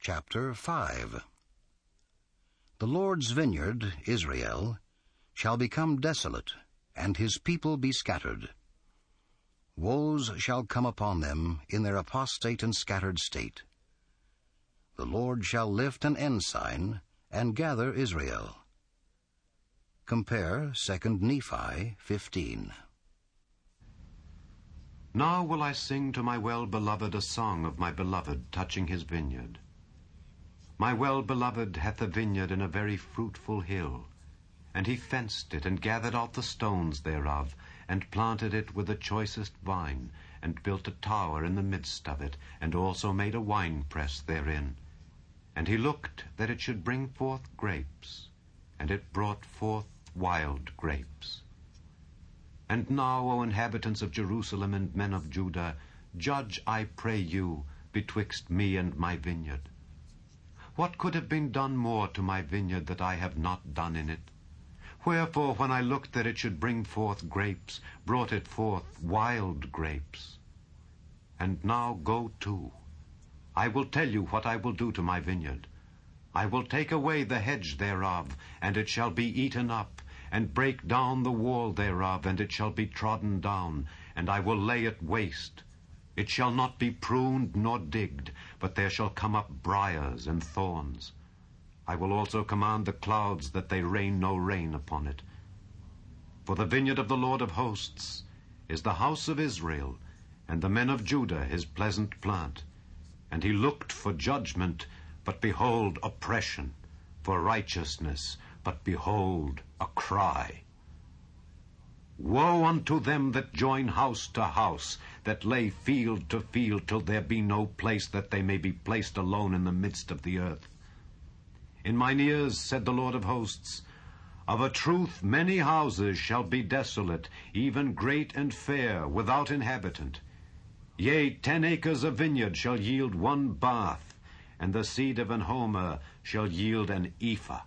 Chapter 5. The Lord's vineyard, Israel, shall become desolate, and his people be scattered. Woes shall come upon them in their apostate and scattered state. The Lord shall lift an ensign and gather Israel. Compare 2 Nephi 15. Now will I sing to my well-beloved a song of my beloved touching his vineyard. My well-beloved hath a vineyard in a very fruitful hill, and he fenced it, and gathered out the stones thereof, and planted it with the choicest vine, and built a tower in the midst of it, and also made a winepress therein. And he looked that it should bring forth grapes, and it brought forth wild grapes. And now, O inhabitants of Jerusalem and men of Judah, judge, I pray you, betwixt me and my vineyard. What could have been done more to my vineyard that I have not done in it? Wherefore, when I looked that it should bring forth grapes, brought it forth wild grapes. And now go to. I will tell you what I will do to my vineyard. I will take away the hedge thereof, and it shall be eaten up, and break down the wall thereof, and it shall be trodden down, and I will lay it waste. It shall not be pruned nor digged, but there shall come up briars and thorns. I will also command the clouds that they rain no rain upon it. For the vineyard of the Lord of hosts is the house of Israel, and the men of Judah his pleasant plant. And he looked for judgment, but behold oppression, for righteousness, but behold a cry. Woe unto them that join house to house, that lay field to field, till there be no place that they may be placed alone in the midst of the earth. In mine ears, said the Lord of hosts, of a truth many houses shall be desolate, even great and fair, without inhabitant. Yea, 10 acres of vineyard shall yield 1 bath, and the seed of an homer shall yield an ephah.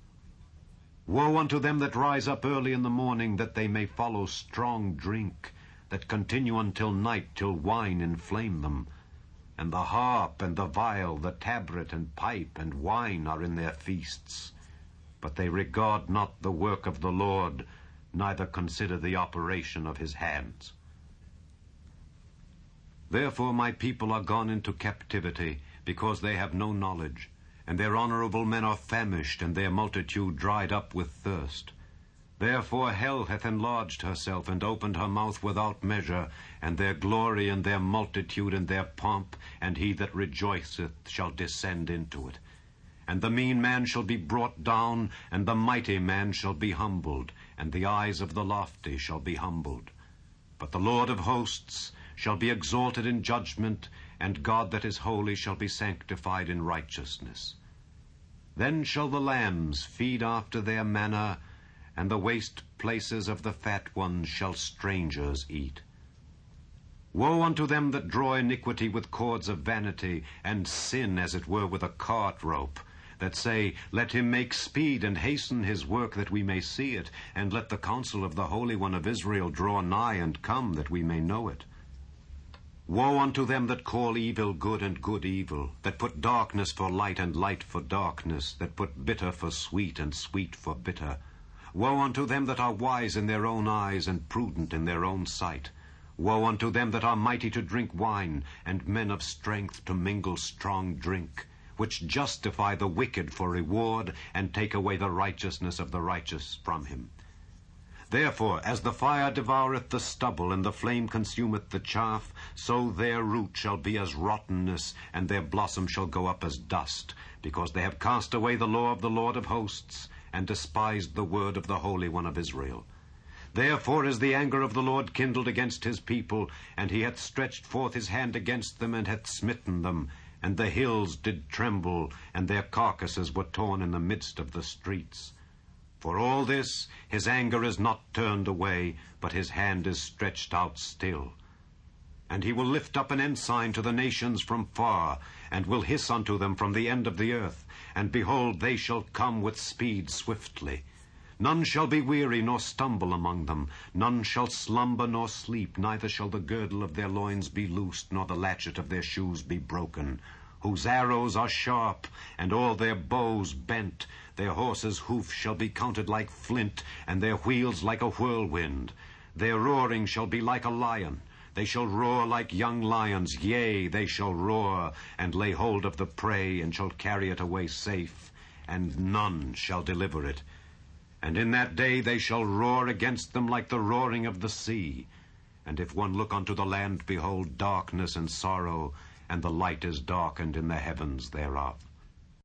Woe unto them that rise up early in the morning, that they may follow strong drink, that continue until night, till wine inflame them. And the harp and the viol, the tabret and pipe and wine are in their feasts. But they regard not the work of the Lord, neither consider the operation of his hands. Therefore my people are gone into captivity, because they have no knowledge. And their honorable men are famished, and their multitude dried up with thirst. Therefore hell hath enlarged herself, and opened her mouth without measure, and their glory, and their multitude, and their pomp, and he that rejoiceth shall descend into it. And the mean man shall be brought down, and the mighty man shall be humbled, and the eyes of the lofty shall be humbled. But the Lord of hosts shall be exalted in judgment, and God that is holy shall be sanctified in righteousness. Then shall the lambs feed after their manner, and the waste places of the fat ones shall strangers eat. Woe unto them that draw iniquity with cords of vanity, and sin as it were with a cart rope, that say, Let him make speed and hasten his work, that we may see it, and let the counsel of the Holy One of Israel draw nigh and come, that we may know it. Woe unto them that call evil good and good evil, that put darkness for light and light for darkness, that put bitter for sweet and sweet for bitter. Woe unto them that are wise in their own eyes and prudent in their own sight. Woe unto them that are mighty to drink wine, and men of strength to mingle strong drink, which justify the wicked for reward, and take away the righteousness of the righteous from him. Therefore, as the fire devoureth the stubble, and the flame consumeth the chaff, so their root shall be as rottenness, and their blossom shall go up as dust, because they have cast away the law of the Lord of hosts, and despised the word of the Holy One of Israel. Therefore is the anger of the Lord kindled against his people, and he hath stretched forth his hand against them, and hath smitten them, and the hills did tremble, and their carcasses were torn in the midst of the streets. For all this, his anger is not turned away, but his hand is stretched out still. And he will lift up an ensign to the nations from far, and will hiss unto them from the end of the earth. And behold, they shall come with speed swiftly. None shall be weary nor stumble among them. None shall slumber nor sleep, neither shall the girdle of their loins be loosed, nor the latchet of their shoes be broken. whose arrows are sharp, and all their bows bent. Their horses' hoofs shall be counted like flint, and their wheels like a whirlwind. Their roaring shall be like a lion. They shall roar like young lions, yea, they shall roar, and lay hold of the prey, and shall carry it away safe, and none shall deliver it. And in that day they shall roar against them like the roaring of the sea. And if one look unto the land, behold darkness and sorrow, and the light is darkened in the heavens thereof.